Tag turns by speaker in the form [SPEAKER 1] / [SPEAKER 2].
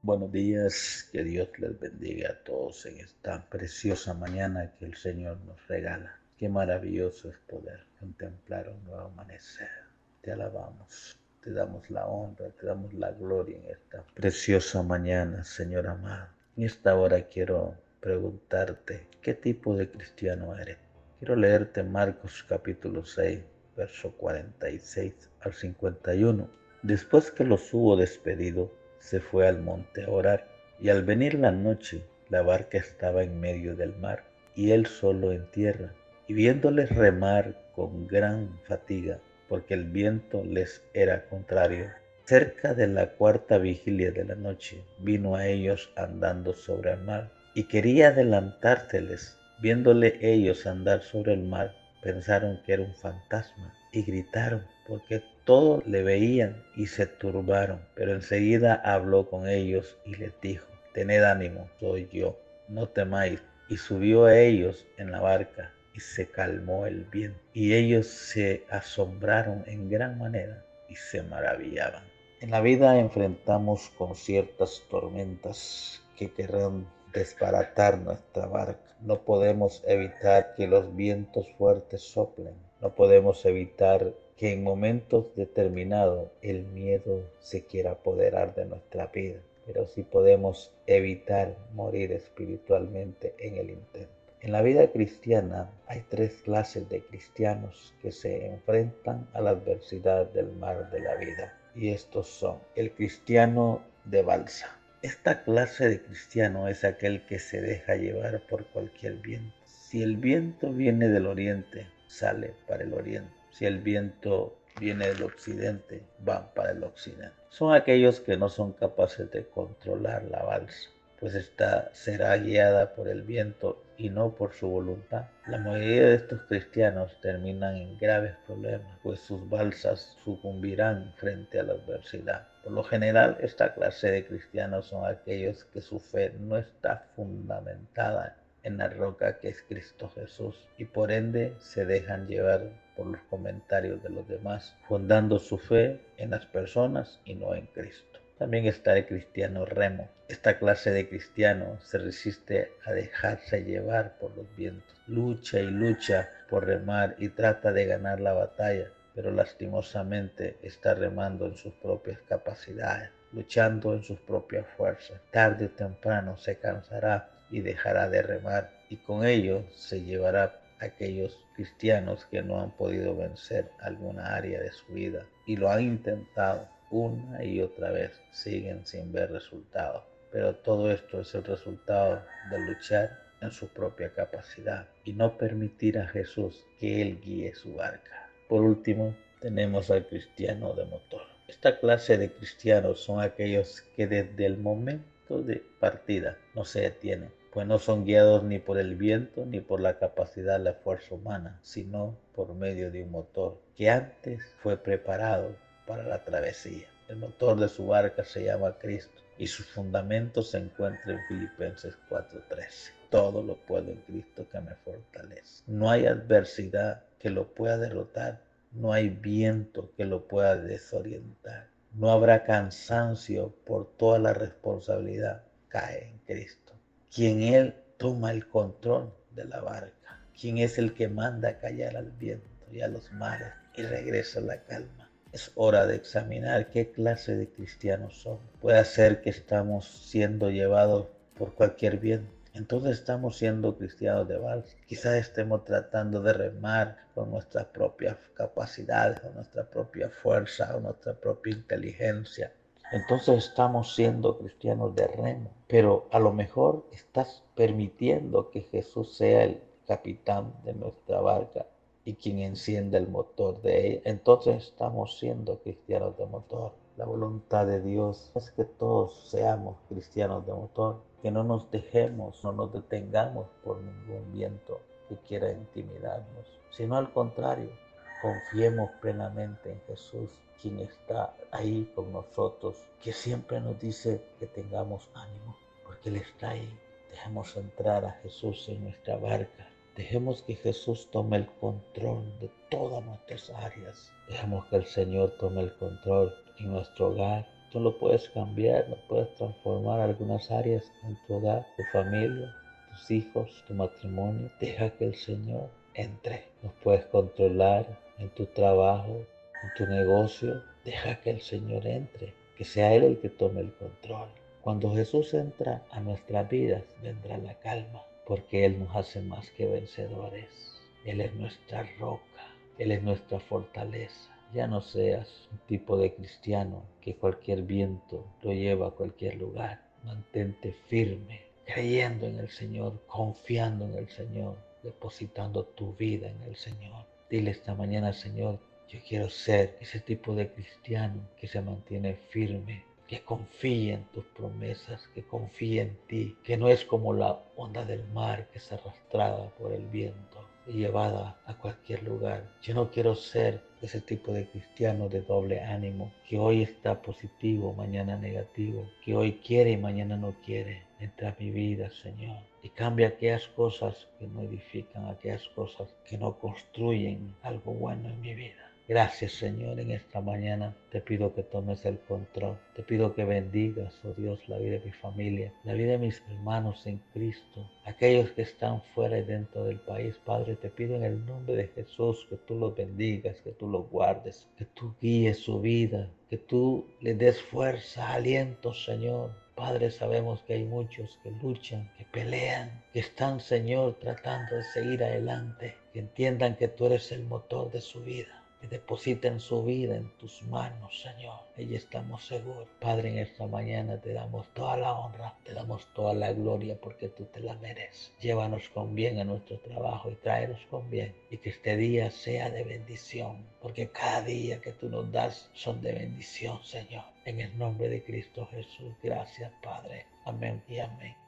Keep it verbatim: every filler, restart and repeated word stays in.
[SPEAKER 1] Buenos días, que Dios les bendiga a todos en esta preciosa mañana que el Señor nos regala. Qué maravilloso es poder contemplar un nuevo amanecer. Te alabamos, te damos la honra, te damos la gloria en esta preciosa mañana, Señor amado. En esta hora quiero preguntarte, ¿qué tipo de cristiano eres? Quiero leerte Marcos capítulo seis, verso cuarenta y seis al cincuenta y uno. Después que los hubo despedido, se fue al monte a orar, y al venir la noche, la barca estaba en medio del mar, y él solo en tierra. Y viéndoles remar con gran fatiga, porque el viento les era contrario, cerca de la cuarta vigilia de la noche, vino a ellos andando sobre el mar, y quería adelantárseles. Viéndole ellos andar sobre el mar, pensaron que era un fantasma, y gritaron, porque todos le veían y se turbaron. Pero enseguida habló con ellos y les dijo: tened ánimo, soy yo, no temáis. Y subió a ellos en la barca, y se calmó el viento. Y ellos se asombraron en gran manera y se maravillaban. En la vida enfrentamos con ciertas tormentas que querrán desbaratar nuestra barca. No podemos evitar que los vientos fuertes soplen. No podemos evitar que en momentos determinados el miedo se quiera apoderar de nuestra vida. Pero sí podemos evitar morir espiritualmente en el intento. En la vida cristiana hay tres clases de cristianos que se enfrentan a la adversidad del mar de la vida. Y estos son el cristiano de balsa. Esta clase de cristiano es aquel que se deja llevar por cualquier viento. Si el viento viene del oriente, sale para el oriente. Si el viento viene del occidente, van para el occidente. Son aquellos que no son capaces de controlar la balsa, pues esta será guiada por el viento y no por su voluntad. La mayoría de estos cristianos terminan en graves problemas, pues sus balsas sucumbirán frente a la adversidad. Por lo general, esta clase de cristianos son aquellos que su fe no está fundamentada en la roca que es Cristo Jesús, y por ende se dejan llevar por los comentarios de los demás, fundando su fe en las personas y no en Cristo. También está el cristiano remo. Esta clase de cristiano se resiste a dejarse llevar por los vientos. Lucha y lucha por remar y trata de ganar la batalla, pero lastimosamente está remando en sus propias capacidades, luchando en sus propias fuerzas. Tarde o temprano se cansará y dejará de remar, y con ello se llevará a aquellos cristianos que no han podido vencer alguna área de su vida y lo han intentado una y otra vez, siguen sin ver resultados. Pero todo esto es el resultado de luchar en su propia capacidad y no permitir a Jesús que Él guíe su barca. Por último, tenemos al cristiano de motor. Esta clase de cristianos son aquellos que desde el momento de partida no se detienen, pues no son guiados ni por el viento ni por la capacidad de la fuerza humana, sino por medio de un motor que antes fue preparado para la travesía. El motor de su barca se llama Cristo y sus fundamentos se encuentran en Filipenses cuatro trece. Todo lo puedo en Cristo que me fortalece. No hay adversidad que lo pueda derrotar, no hay viento que lo pueda desorientar, no habrá cansancio por toda la responsabilidad cae en Cristo, quien Él toma el control de la barca, quien es el que manda a callar al viento y a los mares y regresa la calma. Es hora de examinar qué clase de cristianos somos. Puede ser que estamos siendo llevados por cualquier viento. Entonces estamos siendo cristianos de balsa. Quizás estemos tratando de remar con nuestras propias capacidades, con nuestra propia fuerza, o nuestra propia inteligencia. Entonces estamos siendo cristianos de remo. Pero a lo mejor estás permitiendo que Jesús sea el capitán de nuestra barca y quien enciende el motor de ella. Entonces estamos siendo cristianos de motor. La voluntad de Dios es que todos seamos cristianos de motor, que no nos dejemos, no nos detengamos por ningún viento que quiera intimidarnos, sino al contrario, confiemos plenamente en Jesús, quien está ahí con nosotros, que siempre nos dice que tengamos ánimo, porque Él está ahí. Dejemos entrar a Jesús en nuestra barca. Dejemos que Jesús tome el control de todas nuestras áreas. Dejemos que el Señor tome el control en nuestro hogar, Tú lo puedes cambiar, no puedes transformar algunas áreas en tu hogar, tu familia, tus hijos, tu matrimonio. Deja que el Señor entre. No puedes controlar en tu trabajo, en tu negocio. Deja que el Señor entre, que sea Él el que tome el control. Cuando Jesús entra a nuestras vidas, vendrá la calma, porque Él nos hace más que vencedores. Él es nuestra roca, Él es nuestra fortaleza. Ya no seas un tipo de cristiano que cualquier viento lo lleva a cualquier lugar. Mantente firme, creyendo en el Señor, confiando en el Señor, depositando tu vida en el Señor. Dile esta mañana, Señor, yo quiero ser ese tipo de cristiano que se mantiene firme, que confía en tus promesas, que confía en ti, que no es como la onda del mar que es arrastrada por el viento y llevada a cualquier lugar. Yo no quiero ser ese tipo de cristiano de doble ánimo, que hoy está positivo, mañana negativo, que hoy quiere y mañana no quiere. Entra a mi vida, Señor, y cambia aquellas cosas que no edifican, aquellas cosas que no construyen algo bueno en mi vida. Gracias, Señor, en esta mañana te pido que tomes el control. Te pido que bendigas, oh Dios, la vida de mi familia, la vida de mis hermanos en Cristo, aquellos que están fuera y dentro del país. Padre, te pido en el nombre de Jesús que tú los bendigas, que tú los guardes, que tú guíes su vida, que tú les des fuerza, aliento, Señor. Padre, sabemos que hay muchos que luchan, que pelean, que están, Señor, tratando de seguir adelante, que entiendan que tú eres el motor de su vida. Que depositen su vida en tus manos, Señor. Allí estamos seguros. Padre, en esta mañana te damos toda la honra, te damos toda la gloria porque tú te la mereces. Llévanos con bien a nuestro trabajo y tráenos con bien. Y que este día sea de bendición, porque cada día que tú nos das son de bendición, Señor. En el nombre de Cristo Jesús, gracias, Padre. Amén y amén.